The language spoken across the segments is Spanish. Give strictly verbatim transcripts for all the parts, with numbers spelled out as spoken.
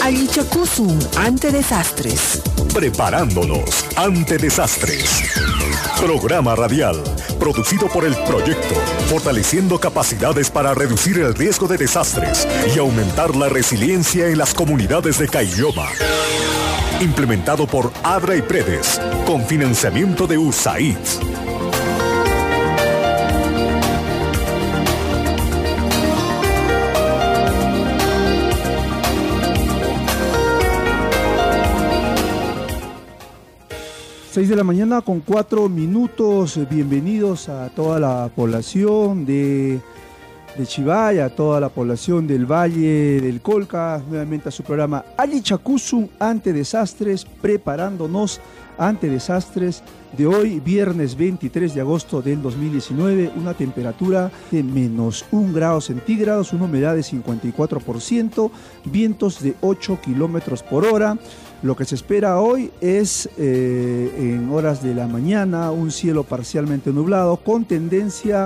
Alichacusun ante desastres. Preparándonos ante desastres. Programa radial producido por el proyecto Fortaleciendo Capacidades para Reducir el Riesgo de Desastres y Aumentar la Resiliencia en las Comunidades de Caylloma. Implementado por ADRA y Predes, con financiamiento de U S A I D. seis de la mañana con cuatro minutos. Bienvenidos a toda la población de, de Chivay, a toda la población del Valle del Colca, nuevamente a su programa Alichacusun ante desastres, preparándonos ante desastres de hoy, viernes veintitrés de agosto del dos mil diecinueve, una temperatura de menos un grado centígrados, una humedad de cincuenta y cuatro por ciento, vientos de ocho kilómetros por hora. Lo que se espera hoy es, eh, en horas de la mañana, un cielo parcialmente nublado con tendencia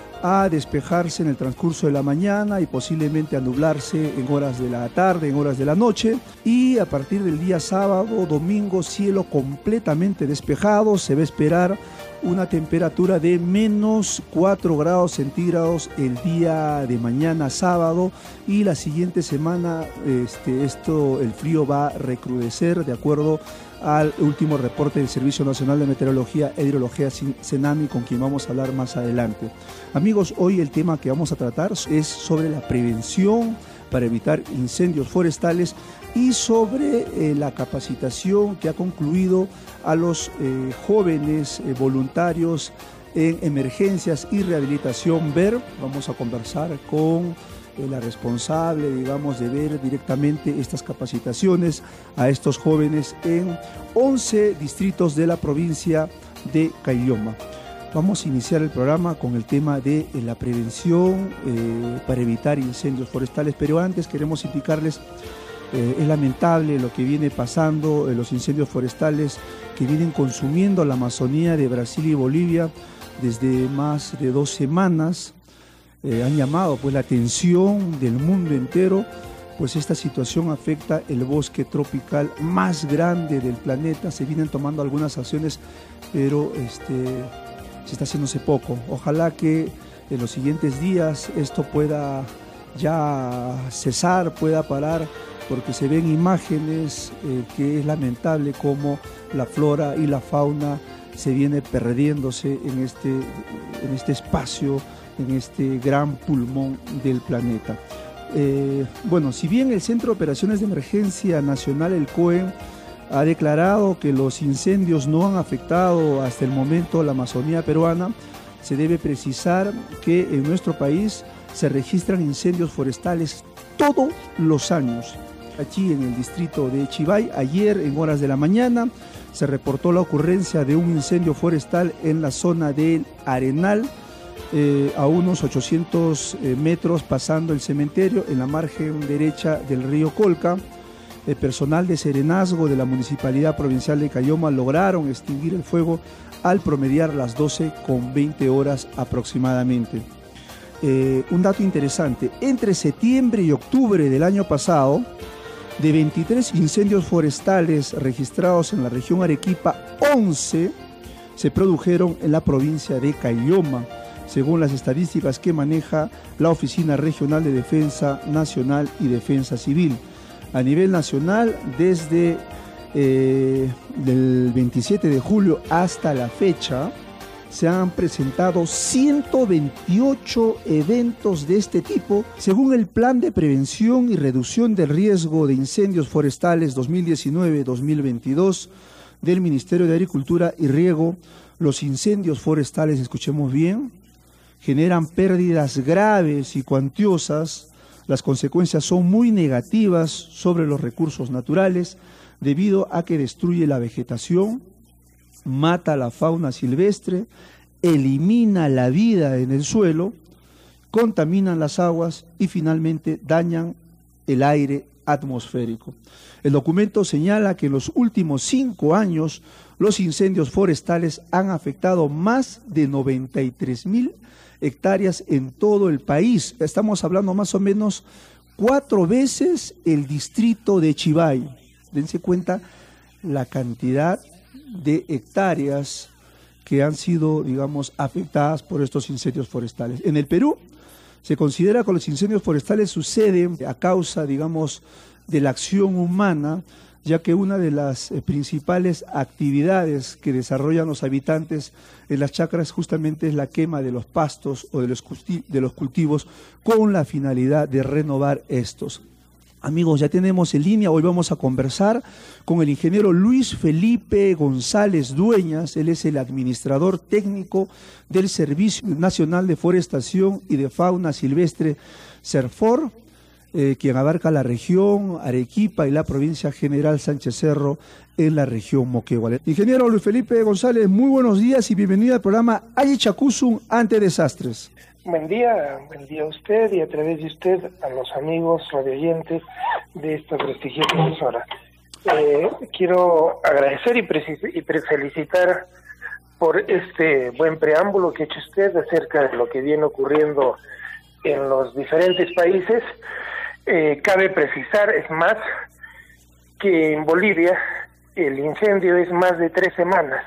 a despejarse en el transcurso de la mañana y posiblemente a nublarse en horas de la tarde, en horas de la noche. Y a partir del día sábado, domingo, cielo completamente despejado. Se va a esperar una temperatura de menos cuatro grados centígrados el día de mañana sábado, y la siguiente semana este, esto, el frío va a recrudecer de acuerdo al último reporte del Servicio Nacional de Meteorología e Hidrología CENAMI, con quien vamos a hablar más adelante. Amigos, hoy el tema que vamos a tratar es sobre la prevención para evitar incendios forestales y sobre eh, la capacitación que ha concluido a los eh, jóvenes eh, voluntarios en emergencias y rehabilitación V E R. Vamos a conversar con eh, la responsable, digamos, de ver directamente estas capacitaciones a estos jóvenes en once distritos de la provincia de Caylloma. Vamos a iniciar el programa con el tema de eh, la prevención eh, para evitar incendios forestales, pero antes queremos indicarles, eh, es lamentable lo que viene pasando, eh, los incendios forestales que vienen consumiendo la Amazonía de Brasil y Bolivia desde más de dos semanas. Eh, han llamado pues la atención del mundo entero, pues esta situación afecta el bosque tropical más grande del planeta. Se vienen tomando algunas acciones, pero este... se está haciéndose poco. Ojalá que en los siguientes días esto pueda ya cesar, pueda parar, porque se ven imágenes eh, que es lamentable cómo la flora y la fauna se viene perdiéndose en este, en este espacio, en este gran pulmón del planeta. Eh, bueno, si bien el Centro de Operaciones de Emergencia Nacional, el COEN, ha declarado que los incendios no han afectado hasta el momento la Amazonía peruana, se debe precisar que en nuestro país se registran incendios forestales todos los años. Aquí en el distrito de Chivay, ayer en horas de la mañana, se reportó la ocurrencia de un incendio forestal en la zona del Arenal, eh, a unos ochocientos eh, metros pasando el cementerio, en la margen derecha del río Colca. El personal de serenazgo de la Municipalidad Provincial de Caylloma lograron extinguir el fuego al promediar las doce con veinte horas aproximadamente. Eh, un dato interesante, entre septiembre y octubre del año pasado, de veintitrés incendios forestales registrados en la región Arequipa, once se produjeron en la provincia de Caylloma, según las estadísticas que maneja la Oficina Regional de Defensa Nacional y Defensa Civil. A nivel nacional, desde eh, el veintisiete de julio hasta la fecha, se han presentado ciento veintiocho eventos de este tipo, según el Plan de Prevención y Reducción del Riesgo de Incendios Forestales dos mil diecinueve dos mil veintidós del Ministerio de Agricultura y Riego. Los incendios forestales, escuchemos bien, generan pérdidas graves y cuantiosas. Las consecuencias son muy negativas sobre los recursos naturales, debido a que destruye la vegetación, mata la fauna silvestre, elimina la vida en el suelo, contaminan las aguas y finalmente dañan el aire atmosférico. El documento señala que en los últimos cinco años los incendios forestales han afectado más de noventa y tres mil hectáreas en todo el país. Estamos hablando más o menos cuatro veces el distrito de Chivay. Dense cuenta la cantidad de hectáreas que han sido, digamos, afectadas por estos incendios forestales. En el Perú se considera que los incendios forestales suceden a causa, digamos, de la acción humana, ya que una de las eh, principales actividades que desarrollan los habitantes en las chacras justamente es la quema de los pastos o de los, de los cultivos con la finalidad de renovar estos. Amigos, ya tenemos en línea, hoy vamos a conversar con el ingeniero Luis Felipe González Dueñas. Él es el administrador técnico del Servicio Nacional de Forestación y de Fauna Silvestre, SERFOR, eh, quien abarca la región Arequipa y la provincia General Sánchez Cerro en la región Moquegua. Ingeniero Luis Felipe González, muy buenos días y bienvenido al programa Ayachacusun ante desastres. Buen día, buen día a usted y a través de usted a los amigos radioyentes de esta prestigiosa emisora. Eh, quiero agradecer y, y felicitar por este buen preámbulo que ha hecho usted acerca de lo que viene ocurriendo en los diferentes países. Eh, cabe precisar, es más, que en Bolivia el incendio es más de tres semanas.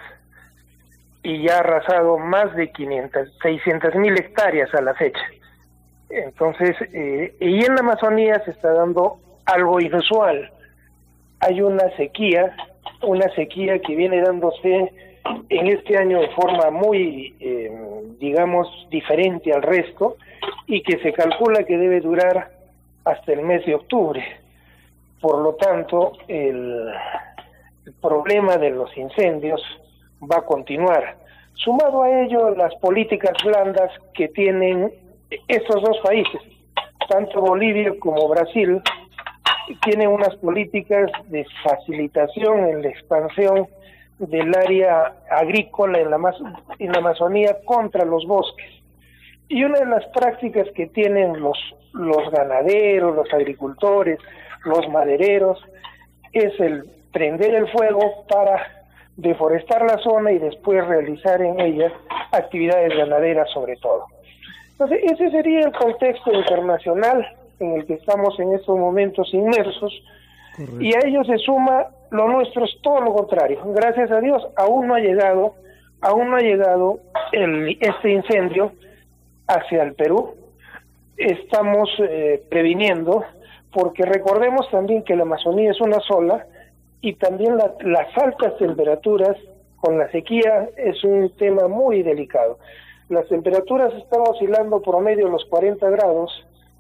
Y ya ha arrasado más de quinientas, seiscientas mil hectáreas a la fecha. Entonces, eh, y en la Amazonía se está dando algo inusual. Hay una sequía, una sequía que viene dándose en este año de forma muy, eh, digamos, diferente al resto, y que se calcula que debe durar hasta el mes de octubre. Por lo tanto, el, el problema de los incendios va a continuar. Sumado a ello, las políticas blandas que tienen estos dos países, tanto Bolivia como Brasil, tienen unas políticas de facilitación en la expansión del área agrícola en la, en la Amazonía contra los bosques. Y una de las prácticas que tienen los, los ganaderos, los agricultores, los madereros, es el prender el fuego para deforestar la zona y después realizar en ella actividades ganaderas sobre todo. Entonces, ese sería el contexto internacional en el que estamos en estos momentos inmersos. Correcto. Y a ello se suma lo nuestro, es todo lo contrario. Gracias a Dios, aún no ha llegado, aún no ha llegado el, este incendio hacia el Perú. Estamos eh, previniendo, porque recordemos también que la Amazonía es una sola, y también la, las altas temperaturas con la sequía es un tema muy delicado. Las temperaturas están oscilando promedio los cuarenta grados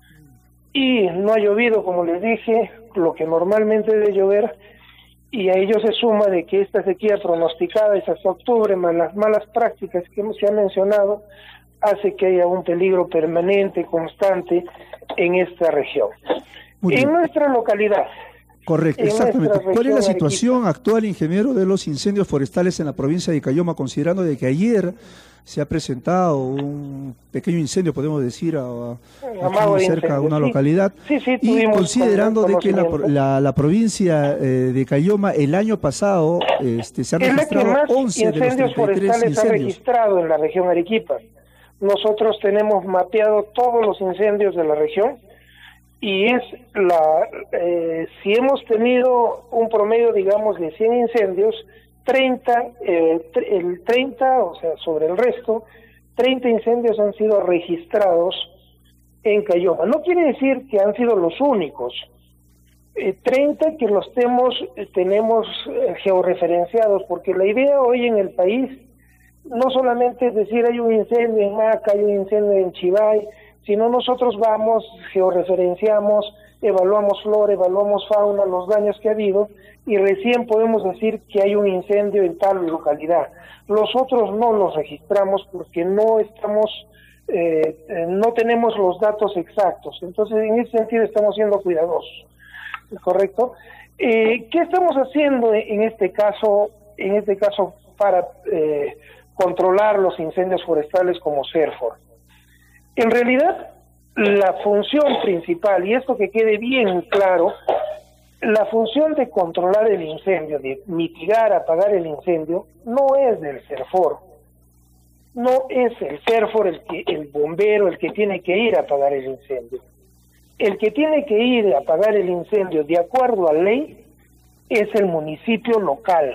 y no ha llovido, como les dije, lo que normalmente debe llover, y a ello se suma de que esta sequía pronosticada es hasta octubre, más las malas prácticas que se han mencionado, hace que haya un peligro permanente, constante en esta región. En nuestra localidad, Correcto, exactamente. ¿Cuál es la situación actual, ingeniero, de los incendios forestales en la provincia de Cayoma, considerando de que ayer se ha presentado un pequeño incendio, podemos decir, a, a aquí cerca de una localidad, sí, sí, y considerando de que la, la, la provincia eh, de Cayoma el año pasado este, se han es registrado la que más once de los treinta y tres forestales incendios. Ha registrado en la región Arequipa. Nosotros tenemos mapeado todos los incendios de la región, y es la eh, si hemos tenido un promedio, digamos, de cien incendios, treinta, eh, el treinta, o sea, sobre el resto, treinta incendios han sido registrados en Cayoma. No quiere decir que han sido los únicos. Eh, treinta que los tenemos, tenemos eh, georreferenciados, porque la idea hoy en el país no solamente es decir hay un incendio en Maca, hay un incendio en Chivay, sino nosotros vamos, georreferenciamos, evaluamos flora, evaluamos fauna, los daños que ha habido, y recién podemos decir que hay un incendio en tal localidad. Los otros no los registramos porque no estamos, eh, no tenemos los datos exactos. Entonces, en ese sentido estamos siendo cuidadosos, ¿correcto? Eh, ¿Qué estamos haciendo en este caso, en este caso para eh, controlar los incendios forestales como SERFOR? En realidad, la función principal, y esto que quede bien claro, la función de controlar el incendio, de mitigar, apagar el incendio, no es del SERFOR. No es el SERFOR el, que, el bombero el que tiene que ir a apagar el incendio. El que tiene que ir a apagar el incendio de acuerdo a ley es el municipio local.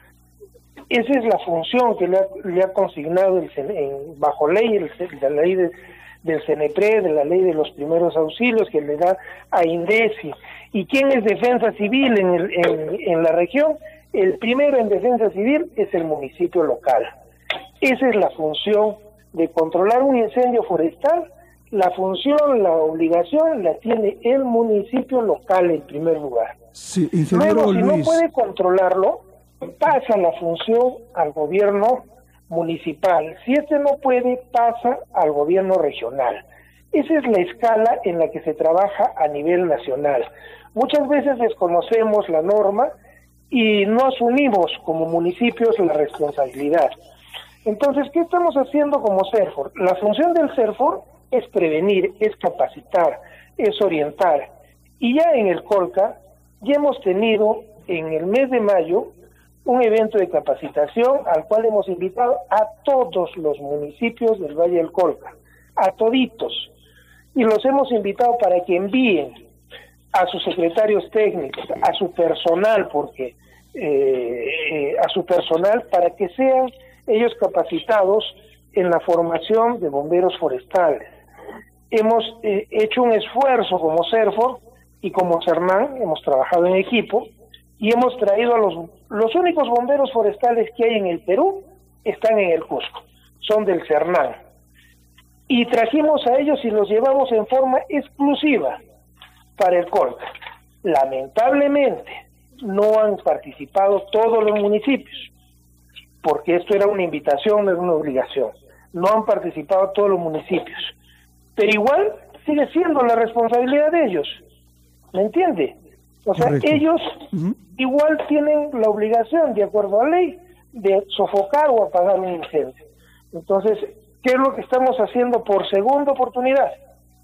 Esa es la función que le ha, le ha consignado el, en, bajo ley, el, la ley de, del CENEPRE, de la ley de los primeros auxilios que le da a INDECI. ¿Y quién es defensa civil en, el, en, en la región? El primero en defensa civil es el municipio local. Esa es la función de controlar un incendio forestal. La función, la obligación la tiene el municipio local en primer lugar. Sí, ingeniero Luego, si Luis. no puede controlarlo, pasa la función al gobierno municipal. Si este no puede, pasa al gobierno regional. Esa es la escala en la que se trabaja a nivel nacional. Muchas veces desconocemos la norma y no asumimos como municipios la responsabilidad. Entonces, ¿qué estamos haciendo como CERFOR? La función del CERFOR es prevenir, es capacitar, es orientar. Y ya en el Colca, ya hemos tenido en el mes de mayo un evento de capacitación al cual hemos invitado a todos los municipios del Valle del Colca, a toditos, y los hemos invitado para que envíen a sus secretarios técnicos, a su personal, porque eh, eh, a su personal para que sean ellos capacitados en la formación de bomberos forestales. Hemos eh, hecho un esfuerzo como CERFOR y como CERNAN, hemos trabajado en equipo y hemos traído a los, los únicos bomberos forestales que hay en el Perú, están en el Cusco, son del CERNAN. Y trajimos a ellos y los llevamos en forma exclusiva para el Colca. Lamentablemente no han participado todos los municipios, porque esto era una invitación, no era una obligación. No han participado todos los municipios. Pero igual sigue siendo la responsabilidad de ellos. ¿Me entiende? O sea, Correcto. ellos Uh-huh. igual tienen la obligación, de acuerdo a la ley, de sofocar o apagar un incendio. Entonces, ¿qué es lo que estamos haciendo por segunda oportunidad?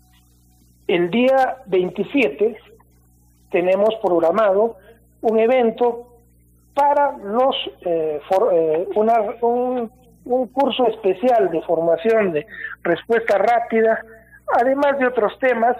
El día veintisiete tenemos programado un evento para los eh, for, eh, una, un, un curso especial de formación de respuesta rápida, además de otros temas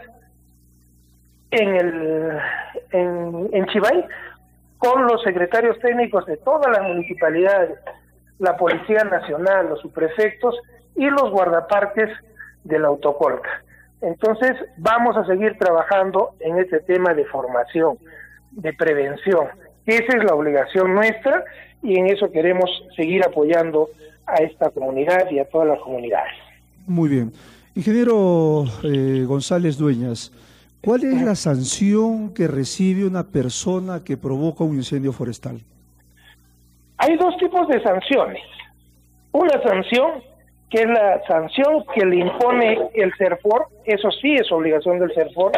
en el en, en Chivay, con los secretarios técnicos de todas las municipalidades, la Policía Nacional, los subprefectos y los guardaparques del Autocolca. Entonces vamos a seguir trabajando en este tema de formación, de prevención. Esa es la obligación nuestra y en eso queremos seguir apoyando a esta comunidad y a todas las comunidades. Muy bien. Ingeniero eh, González Dueñas, ¿cuál es la sanción que recibe una persona que provoca un incendio forestal? Hay dos tipos de sanciones. Una sanción que es la sanción que le impone el CERFOR, eso sí es obligación del CERFOR,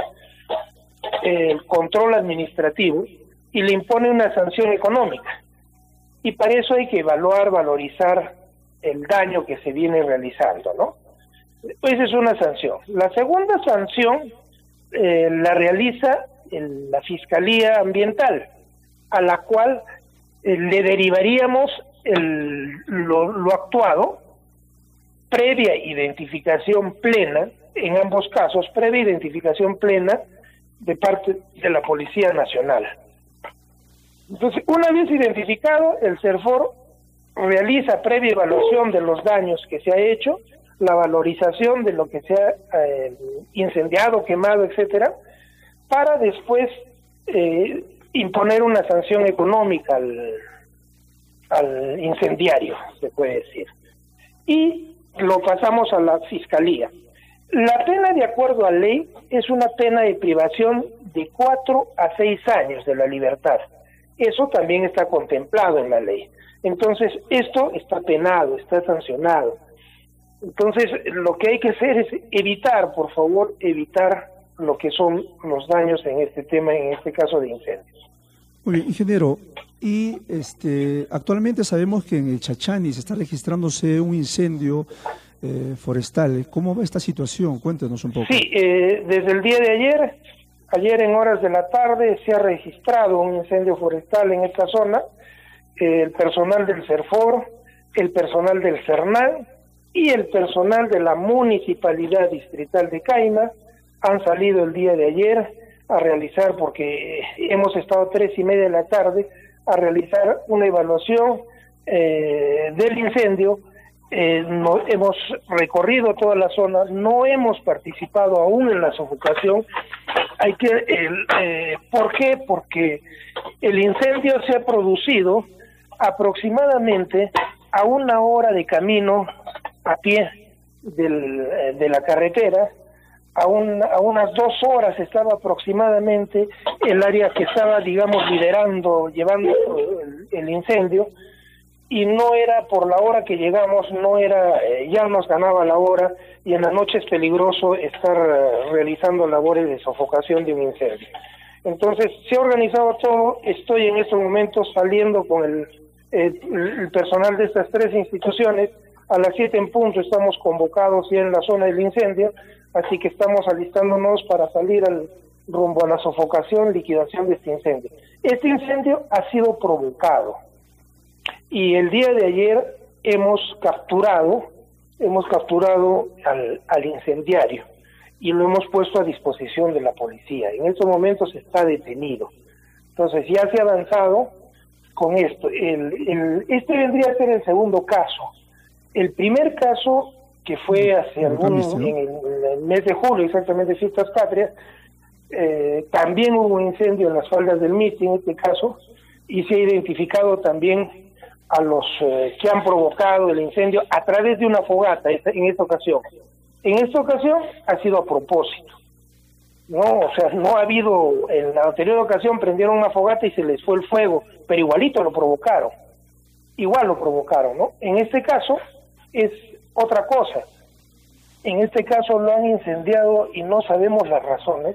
el control administrativo, y le impone una sanción económica. Y para eso hay que evaluar, valorizar el daño que se viene realizando, ¿no? Esa es una sanción. La segunda sanción eh, la realiza el, la Fiscalía Ambiental, a la cual eh, le derivaríamos el, lo, lo actuado, previa identificación plena, en ambos casos, previa identificación plena de parte de la Policía Nacional. Entonces, una vez identificado, el CERFOR realiza previa evaluación de los daños que se ha hecho, la valorización de lo que se ha eh, incendiado, quemado, etcétera, para después eh, imponer una sanción económica al, al incendiario, se puede decir. Y lo pasamos a la Fiscalía. La pena, de acuerdo a ley, es una pena de privación de cuatro a seis años de la libertad. Eso también está contemplado en la ley. Entonces, esto está penado, está sancionado. Entonces, lo que hay que hacer es evitar, por favor, evitar lo que son los daños en este tema, en este caso de incendios. Muy bien, ingeniero, y este actualmente sabemos que en el Chachani se está registrándose un incendio eh, forestal. ¿Cómo va esta situación? Cuéntenos un poco. Sí, eh, desde el día de ayer, ayer en horas de la tarde, se ha registrado un incendio forestal en esta zona. Eh, el personal del CERFOR, el personal del CERNAN y el personal de la Municipalidad Distrital de Caima han salido el día de ayer a realizar, porque hemos estado tres y media de la tarde, a realizar una evaluación eh, del incendio. Eh, no, hemos recorrido toda la zona, no hemos participado aún en la sofocación. Hay que, eh, eh, ¿por qué? Porque el incendio se ha producido aproximadamente a una hora de camino a pie del, de la carretera. A, un, a unas dos horas estaba aproximadamente el área que estaba, digamos, liderando, llevando el, el incendio, y no era por la hora que llegamos, no era, eh, ya nos ganaba la hora, y en la noche es peligroso estar eh, realizando labores de sofocación de un incendio. Entonces, se ha organizado todo. Estoy en estos momentos saliendo con el, el, el personal de estas tres instituciones. A las siete en punto estamos convocados ya en la zona del incendio, así que estamos alistándonos para salir al rumbo a la sofocación, liquidación de este incendio. Este incendio ha sido provocado, y el día de ayer hemos capturado, hemos capturado al, al incendiario, y lo hemos puesto a disposición de la policía. En estos momentos está detenido. Entonces ya se ha avanzado con esto. El, el, este vendría a ser el segundo caso. El primer caso, que fue hace algún, en el, en el mes de julio, exactamente, Fiestas Patrias, eh, también hubo un incendio en las faldas del Misti, en este caso, y se ha identificado también a los eh, que han provocado el incendio a través de una fogata en esta ocasión. En esta ocasión ha sido a propósito, ¿no? O sea, no ha habido, en la anterior ocasión prendieron una fogata y se les fue el fuego, pero igualito lo provocaron, igual lo provocaron, ¿no? En este caso es otra cosa. En este caso lo han incendiado y no sabemos las razones.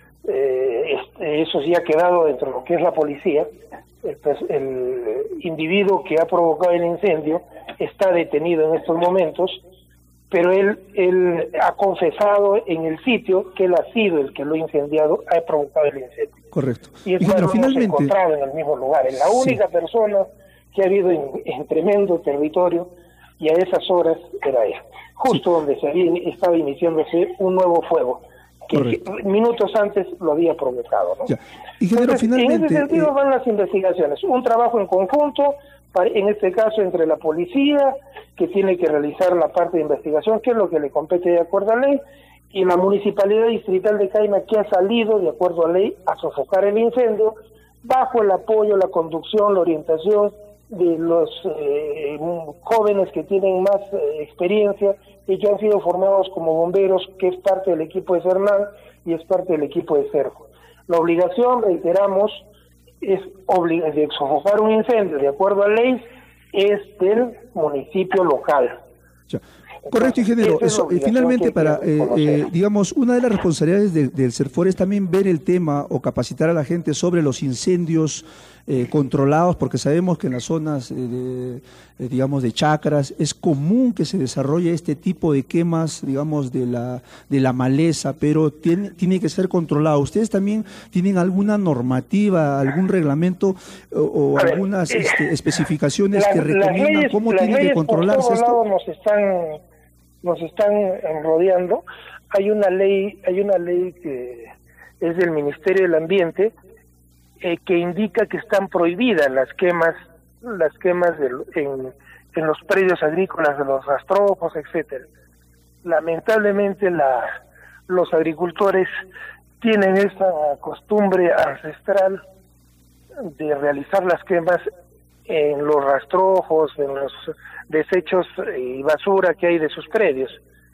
Eh, este, eso sí ha quedado dentro de lo que es la policía. El, el individuo que ha provocado el incendio está detenido en estos momentos, pero él, él ha confesado en el sitio que él ha sido el que lo ha incendiado, ha provocado el incendio. Correcto. Y eso lo hemos encontrado en el mismo lugar. Es la única sí. persona que ha habido en, en tremendo territorio, y a esas horas era él, justo sí. donde se había, estaba iniciándose un nuevo fuego, que Correcto. minutos antes lo había provocado, ¿no? Ya. Y Ingeniero, Entonces, finalmente, en ese sentido eh... van las investigaciones, un trabajo en conjunto, para, en este caso entre la policía, que tiene que realizar la parte de investigación, que es lo que le compete de acuerdo a ley, y la Municipalidad Distrital de Caima, que ha salido de acuerdo a ley a sofocar el incendio, bajo el apoyo, la conducción, la orientación de los eh, jóvenes que tienen más eh, experiencia y que han sido formados como bomberos, que es parte del equipo de Cernán y es parte del equipo de Cerco. La obligación, reiteramos, es oblig de sofocar un incendio de acuerdo a ley, es del municipio local. Ya. Correcto, ingeniero. Eso, es finalmente, para, eh, eh, digamos, una de las responsabilidades de, del CERFOR es también ver el tema o capacitar a la gente sobre los incendios eh, controlados, porque sabemos que en las zonas, eh, de, eh, digamos, de chacras, es común que se desarrolle este tipo de quemas, digamos, de la, de la maleza, pero tiene, tiene que ser controlado. ¿Ustedes también tienen alguna normativa, algún reglamento o, o ver, algunas eh, este, especificaciones la, que recomiendan leyes, cómo tiene que controlarse esto? Nos están, nos están rodeando. Hay una ley, hay una ley que es del Ministerio del Ambiente, eh, que indica que están prohibidas las quemas, las quemas de, en, en los predios agrícolas de los rastrojos, etcétera. Lamentablemente la, los agricultores tienen esa costumbre ancestral de realizar las quemas en los rastrojos, en los desechos y basura que hay de sus predios.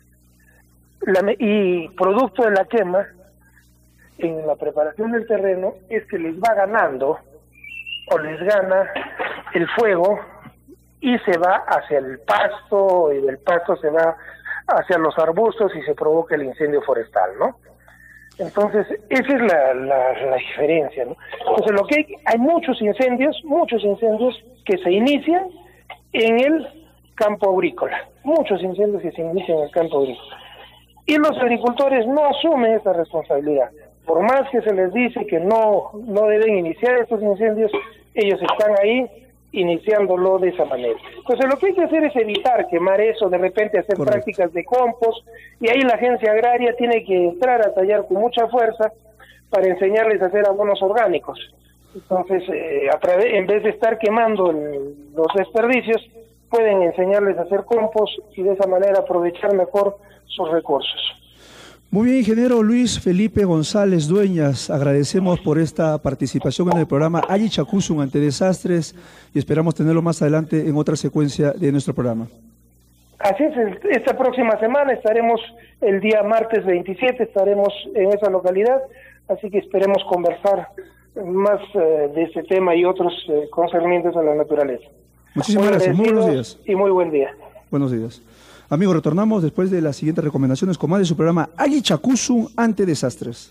La, y producto de la quema, en la preparación del terreno, es que les va ganando o les gana el fuego y se va hacia el pasto, y del pasto se va hacia los arbustos y se provoca el incendio forestal, ¿no? Entonces, esa es la, la, la diferencia, ¿no? Entonces, lo que hay, hay muchos incendios, muchos incendios que se inician en el campo agrícola, muchos incendios que se inician en el campo agrícola. Y los agricultores no asumen esa responsabilidad. Por más que se les dice que no, no deben iniciar estos incendios, ellos están ahí iniciándolo de esa manera. Entonces lo que hay que hacer es evitar quemar eso, de repente hacer Correcto. prácticas de compost, y ahí la agencia agraria tiene que entrar a tallar con mucha fuerza para enseñarles a hacer abonos orgánicos. Entonces, eh, a través, en vez de estar quemando el, los desperdicios, pueden enseñarles a hacer compost y de esa manera aprovechar mejor sus recursos. Muy bien, ingeniero Luis Felipe González Dueñas, agradecemos por esta participación en el programa Ayi Chacusun ante desastres y esperamos tenerlo más adelante en otra secuencia de nuestro programa. Así es, esta próxima semana estaremos, el día martes veintisiete, estaremos en esa localidad, así que esperemos conversar más eh, de este tema y otros eh, concernientes a la naturaleza. Muchísimas gracias, muy buenos días. Y muy buen día. Buenos días. Amigos, retornamos después de las siguientes recomendaciones con más de su programa Ayi Chacusun ante desastres.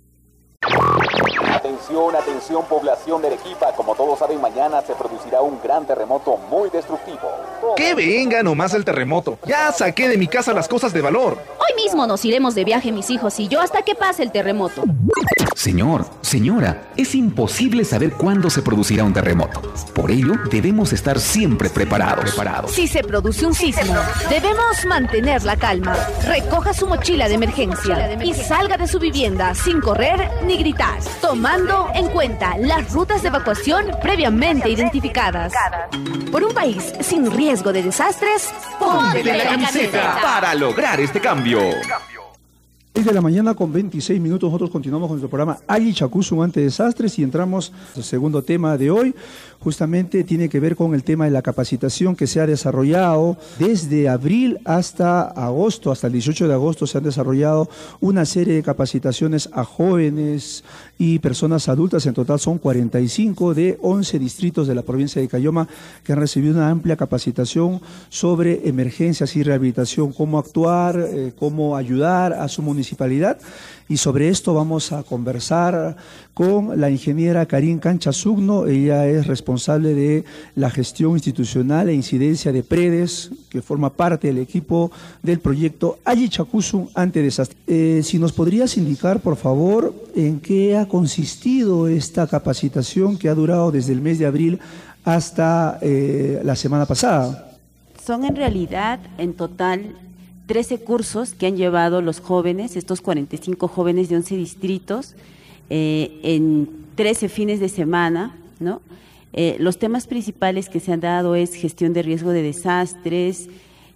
Atención, atención, población de Arequipa. Como todos saben, mañana se producirá un gran terremoto muy destructivo. ¡Que venga nomás el terremoto! Ya saqué de mi casa las cosas de valor. Hoy mismo nos iremos de viaje mis hijos y yo hasta que pase el terremoto. Señor, señora, es imposible saber cuándo se producirá un terremoto. Por ello, debemos estar siempre preparados. preparados. Si se produce un sismo, debemos mantener la calma. Recoja su mochila de emergencia y salga de su vivienda sin correr ni gritar, tomando en cuenta las rutas de evacuación previamente identificadas. Por un país sin riesgo de desastres, ¡Ponte la camiseta para lograr este cambio! seis de la mañana con veintiséis minutos, nosotros continuamos con nuestro programa Ayi Chacusun ante desastres y entramos al segundo tema de hoy. Justamente tiene que ver con el tema de la capacitación que se ha desarrollado desde abril hasta agosto, hasta el dieciocho de agosto se han desarrollado una serie de capacitaciones a jóvenes y personas adultas. En total son cuarenta y cinco de once distritos de la provincia de Caylloma que han recibido una amplia capacitación sobre emergencias y rehabilitación, cómo actuar, eh, cómo ayudar a su municipalidad. Y sobre esto vamos a conversar con la ingeniera Karin Canchasugno. Ella es responsable de la gestión institucional e incidencia de PREDES, que forma parte del equipo del proyecto Ayi Chacusun ante desastres. Eh, si nos podrías indicar, por favor, en qué ha consistido esta capacitación que ha durado desde el mes de abril hasta eh, la semana pasada. Son en realidad, en total, trece cursos que han llevado los jóvenes, estos cuarenta y cinco jóvenes de once distritos, eh, en trece fines de semana, ¿no? Eh, los temas principales que se han dado es gestión de riesgo de desastres,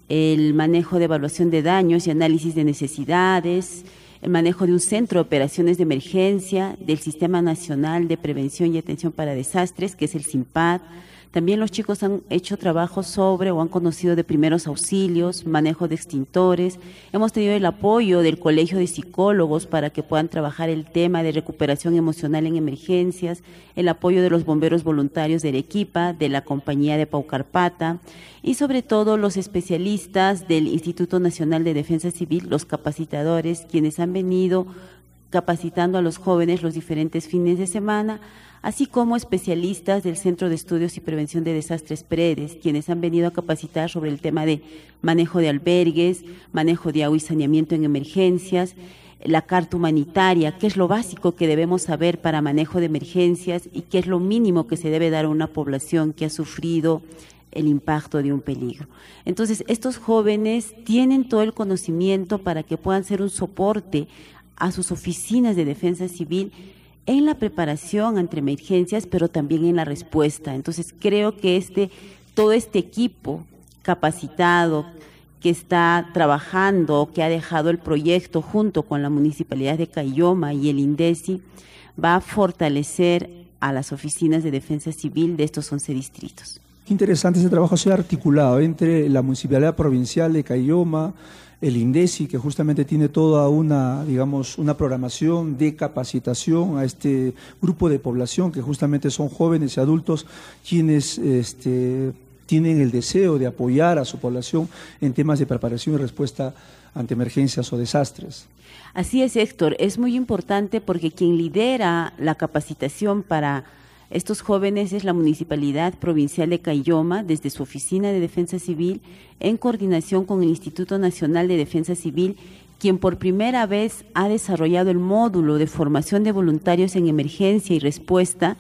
el manejo de evaluación de daños y análisis de necesidades, el manejo de un centro de operaciones de emergencia, del Sistema Nacional de Prevención y Atención para Desastres, que es el SINPAD. También los chicos han hecho trabajo sobre o han conocido de primeros auxilios, manejo de extintores. Hemos tenido el apoyo del Colegio de Psicólogos para que puedan trabajar el tema de recuperación emocional en emergencias, el apoyo de los bomberos voluntarios de Arequipa, de la compañía de Paucarpata y sobre todo los especialistas del Instituto Nacional de Defensa Civil, los capacitadores, quienes han venido capacitando a los jóvenes los diferentes fines de semana, así como especialistas del Centro de Estudios y Prevención de Desastres PREDES, quienes han venido a capacitar sobre el tema de manejo de albergues, manejo de agua y saneamiento en emergencias, la carta humanitaria, qué es lo básico que debemos saber para manejo de emergencias y qué es lo mínimo que se debe dar a una población que ha sufrido el impacto de un peligro. Entonces, estos jóvenes tienen todo el conocimiento para que puedan ser un soporte a sus oficinas de defensa civil en la preparación ante emergencias, pero también en la respuesta. Entonces, creo que este todo este equipo capacitado que está trabajando, que ha dejado el proyecto junto con la Municipalidad de Caylloma y el INDECI, va a fortalecer a las oficinas de defensa civil de estos once distritos. Qué interesante ese trabajo se ha articulado entre la Municipalidad Provincial de Caylloma, el INDECI, que justamente tiene toda una, digamos, una programación de capacitación a este grupo de población, que justamente son jóvenes y adultos quienes este, tienen el deseo de apoyar a su población en temas de preparación y respuesta ante emergencias o desastres. Así es, Héctor, es muy importante porque quien lidera la capacitación para estos jóvenes es la Municipalidad Provincial de Caylloma, desde su Oficina de Defensa Civil, en coordinación con el Instituto Nacional de Defensa Civil, quien por primera vez ha desarrollado el módulo de formación de voluntarios en emergencia y respuesta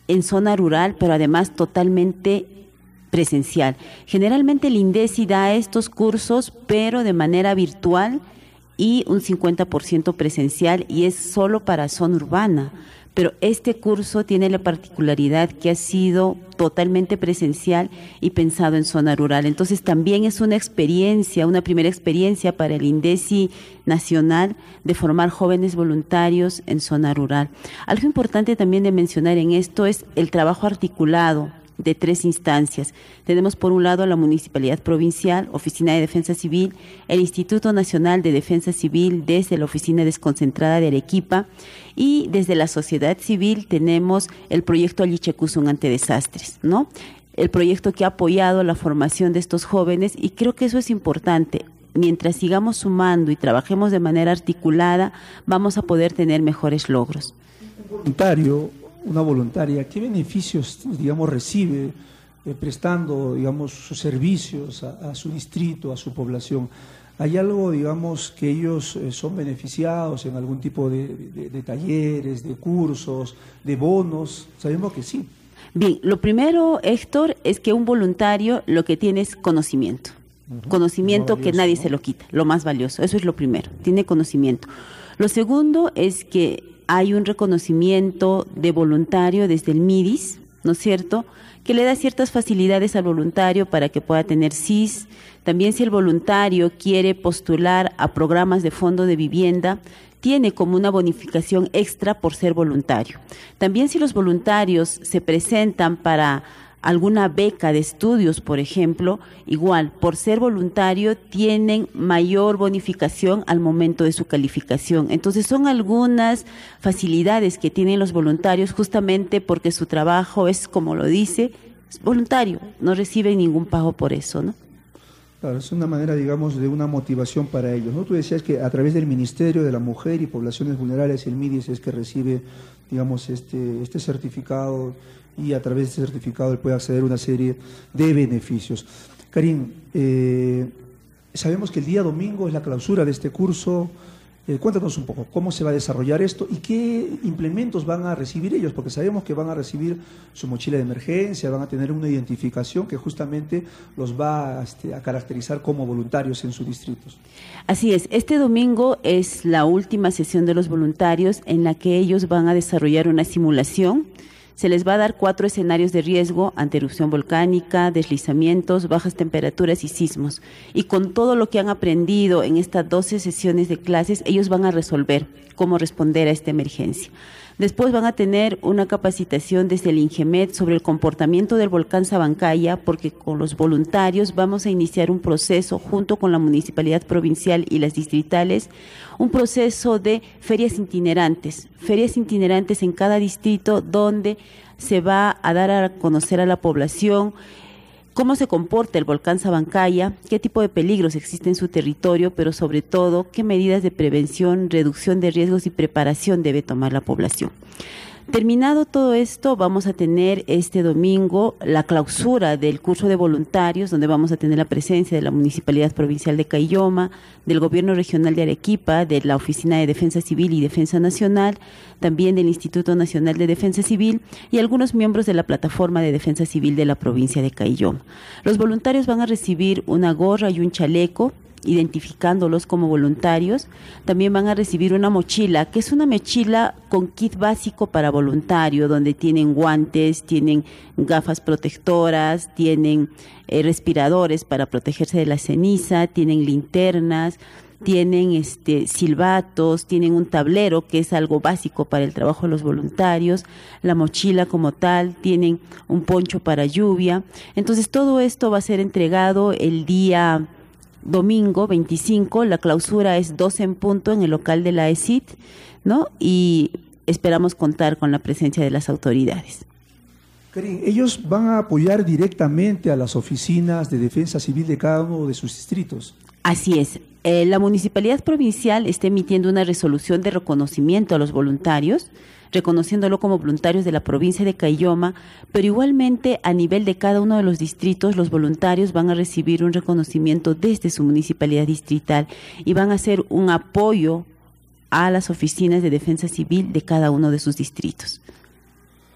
en zona rural, pero además totalmente presencial. Generalmente el INDECI da estos cursos, pero de manera virtual y un cincuenta por ciento presencial, y es solo para zona urbana. Pero este curso tiene la particularidad que ha sido totalmente presencial y pensado en zona rural. Entonces también es una experiencia, una primera experiencia para el INDECI nacional de formar jóvenes voluntarios en zona rural. Algo importante también de mencionar en esto es el trabajo articulado de tres instancias. Tenemos por un lado la Municipalidad Provincial, Oficina de Defensa Civil, el Instituto Nacional de Defensa Civil desde la Oficina Desconcentrada de Arequipa, y desde la sociedad civil tenemos el proyecto Allichekusun ante desastres, ¿no? El proyecto que ha apoyado la formación de estos jóvenes, y creo que eso es importante. Mientras sigamos sumando y trabajemos de manera articulada, vamos a poder tener mejores logros. Voluntario, una voluntaria, ¿qué beneficios, digamos, recibe eh, prestando, digamos, sus servicios a, a su distrito, a su población? ¿Hay algo, digamos, que ellos eh, son beneficiados en algún tipo de, de, de talleres, de cursos, de bonos? Sabemos que sí. Bien, lo primero, Héctor, es que un voluntario lo que tiene es conocimiento. Uh-huh. Conocimiento valioso, que nadie ¿no? se lo quita, lo más valioso. Eso es lo primero, tiene conocimiento. Lo segundo es que hay un reconocimiento de voluntario desde el MIDIS, ¿no es cierto?, que le da ciertas facilidades al voluntario para que pueda tener S I S. También si el voluntario quiere postular a programas de fondo de vivienda, tiene como una bonificación extra por ser voluntario. También si los voluntarios se presentan para alguna beca de estudios, por ejemplo, igual, por ser voluntario, tienen mayor bonificación al momento de su calificación. Entonces, son algunas facilidades que tienen los voluntarios justamente porque su trabajo es, como lo dice, es voluntario, no reciben ningún pago por eso, ¿no? Claro, es una manera, digamos, de una motivación para ellos, ¿no? Tú decías que a través del Ministerio de la Mujer y Poblaciones Vulnerables, el MIDIS, es que recibe, digamos, este, este certificado, y a través de ese certificado él puede acceder a una serie de beneficios. Karim, eh, sabemos que el día domingo es la clausura de este curso. Eh, cuéntanos un poco cómo se va a desarrollar esto y qué implementos van a recibir ellos, porque sabemos que van a recibir su mochila de emergencia, van a tener una identificación que justamente los va este, a caracterizar como voluntarios en sus distritos. Así es, este domingo es la última sesión de los voluntarios en la que ellos van a desarrollar una simulación. Se les va a dar cuatro escenarios de riesgo ante erupción volcánica, deslizamientos, bajas temperaturas y sismos. Y con todo lo que han aprendido en estas doce sesiones de clases, ellos van a resolver cómo responder a esta emergencia. Después van a tener una capacitación desde el INGEMED sobre el comportamiento del volcán Sabancaya, porque con los voluntarios vamos a iniciar un proceso junto con la Municipalidad Provincial y las distritales, un proceso de ferias itinerantes, ferias itinerantes en cada distrito donde se va a dar a conocer a la población cómo se comporta el volcán Sabancaya, qué tipo de peligros existen en su territorio, pero sobre todo qué medidas de prevención, reducción de riesgos y preparación debe tomar la población. Terminado todo esto, vamos a tener este domingo la clausura del curso de voluntarios, donde vamos a tener la presencia de la Municipalidad Provincial de Caylloma, del Gobierno Regional de Arequipa, de la Oficina de Defensa Civil y Defensa Nacional, también del Instituto Nacional de Defensa Civil y algunos miembros de la Plataforma de Defensa Civil de la provincia de Caylloma. Los voluntarios van a recibir una gorra y un chaleco, identificándolos como voluntarios. También van a recibir una mochila, que es una mochila con kit básico para voluntario, donde tienen guantes, tienen gafas protectoras, tienen eh, respiradores para protegerse de la ceniza, tienen linternas, tienen este silbatos, tienen un tablero que es algo básico para el trabajo de los voluntarios, la mochila como tal, tienen un poncho para lluvia. Entonces todo esto va a ser entregado el día domingo veinticinco, la clausura es doce en punto en el local de la E S I T, ¿no? Y esperamos contar con la presencia de las autoridades. Karim, ellos van a apoyar directamente a las oficinas de defensa civil de cada uno de sus distritos. Así es. Eh, la Municipalidad Provincial está emitiendo una resolución de reconocimiento a los voluntarios, reconociéndolo como voluntarios de la provincia de Caylloma, pero igualmente a nivel de cada uno de los distritos, los voluntarios van a recibir un reconocimiento desde su municipalidad distrital y van a hacer un apoyo a las oficinas de defensa civil de cada uno de sus distritos.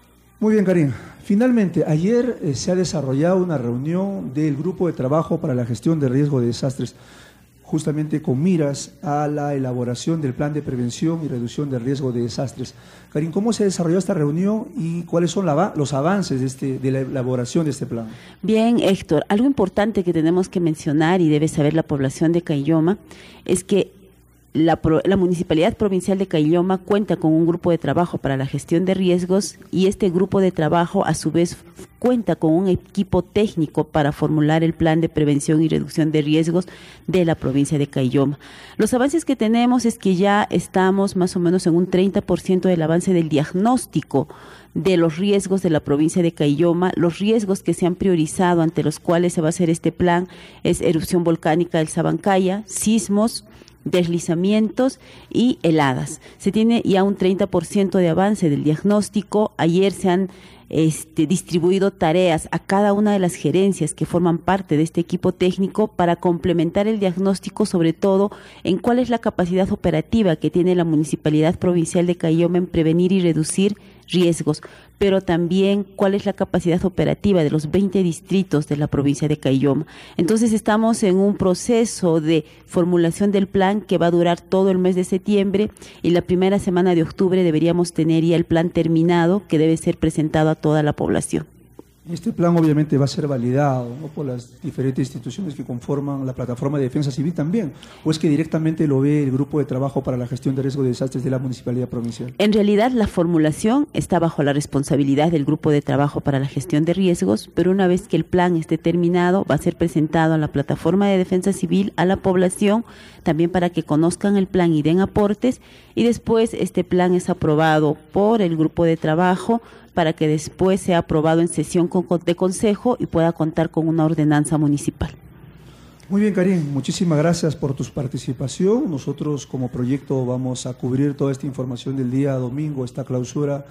Muy bien, Karim. Finalmente, ayer eh, se ha desarrollado una reunión del Grupo de Trabajo para la Gestión de Riesgo de Desastres, justamente con miras a la elaboración del Plan de Prevención y Reducción del Riesgo de Desastres. Karim, ¿cómo se desarrolló esta reunión y cuáles son la, los avances de, este, de la elaboración de este plan? Bien, Héctor, algo importante que tenemos que mencionar y debe saber la población de Caylloma es que La, la Municipalidad Provincial de Caylloma cuenta con un grupo de trabajo para la gestión de riesgos y este grupo de trabajo a su vez cuenta con un equipo técnico para formular el plan de prevención y reducción de riesgos de la provincia de Caylloma. Los avances que tenemos es que ya estamos más o menos en un treinta por ciento del avance del diagnóstico de los riesgos de la provincia de Caylloma. Los riesgos que se han priorizado ante los cuales se va a hacer este plan es erupción volcánica del Sabancaya, sismos, deslizamientos y heladas. Se tiene ya un treinta por ciento de avance del diagnóstico. Ayer se han este, distribuido tareas a cada una de las gerencias que forman parte de este equipo técnico para complementar el diagnóstico, sobre todo en cuál es la capacidad operativa que tiene la Municipalidad Provincial de Caylloma en prevenir y reducir riesgos, pero también cuál es la capacidad operativa de los veinte distritos de la provincia de Caylloma. Entonces estamos en un proceso de formulación del plan que va a durar todo el mes de septiembre y la primera semana de octubre deberíamos tener ya el plan terminado que debe ser presentado a toda la población. Este plan obviamente va a ser validado, ¿no?, por las diferentes instituciones que conforman la plataforma de defensa civil también, o es que directamente lo ve el grupo de trabajo para la gestión de riesgo de desastres de la Municipalidad Provincial. En realidad la formulación está bajo la responsabilidad del grupo de trabajo para la gestión de riesgos, pero una vez que el plan esté terminado va a ser presentado a la plataforma de defensa civil, a la población, también para que conozcan el plan y den aportes, y después este plan es aprobado por el grupo de trabajo para que después sea aprobado en sesión de consejo y pueda contar con una ordenanza municipal. Muy bien, Karim, muchísimas gracias por tu participación. Nosotros como proyecto vamos a cubrir toda esta información del día domingo, esta clausura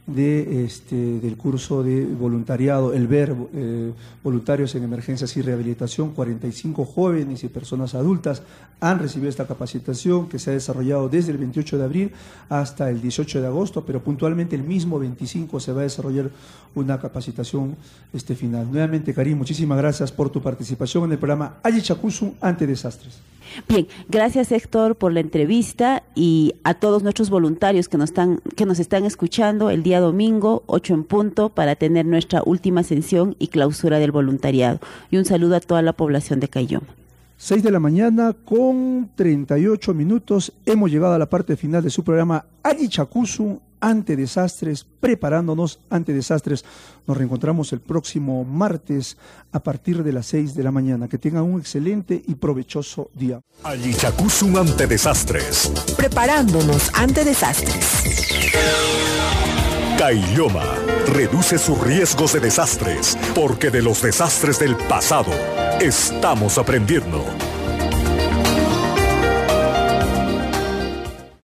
de este del curso de voluntariado, el V E R, eh, Voluntarios en Emergencias y Rehabilitación. cuarenta y cinco jóvenes y personas adultas han recibido esta capacitación que se ha desarrollado desde el veintiocho de abril hasta el dieciocho de agosto, pero puntualmente el mismo veinticinco se va a desarrollar una capacitación este final. Nuevamente, Karim, muchísimas gracias por tu participación en el programa Ayichacusu ante desastres. Bien, gracias, Héctor, por la entrevista y a todos nuestros voluntarios que nos están que nos están escuchando el día domingo, ocho en punto, para tener nuestra última sesión y clausura del voluntariado. Y un saludo a toda la población de Caylloma. seis de la mañana con treinta y ocho minutos. Hemos llegado a la parte final de su programa Ayichacusu ante desastres, preparándonos ante desastres. Nos reencontramos el próximo martes a partir de las seis de la mañana. Que tengan un excelente y provechoso día. Ayichacusu ante desastres. Preparándonos ante desastres. Caylloma reduce sus riesgos de desastres, porque de los desastres del pasado estamos aprendiendo.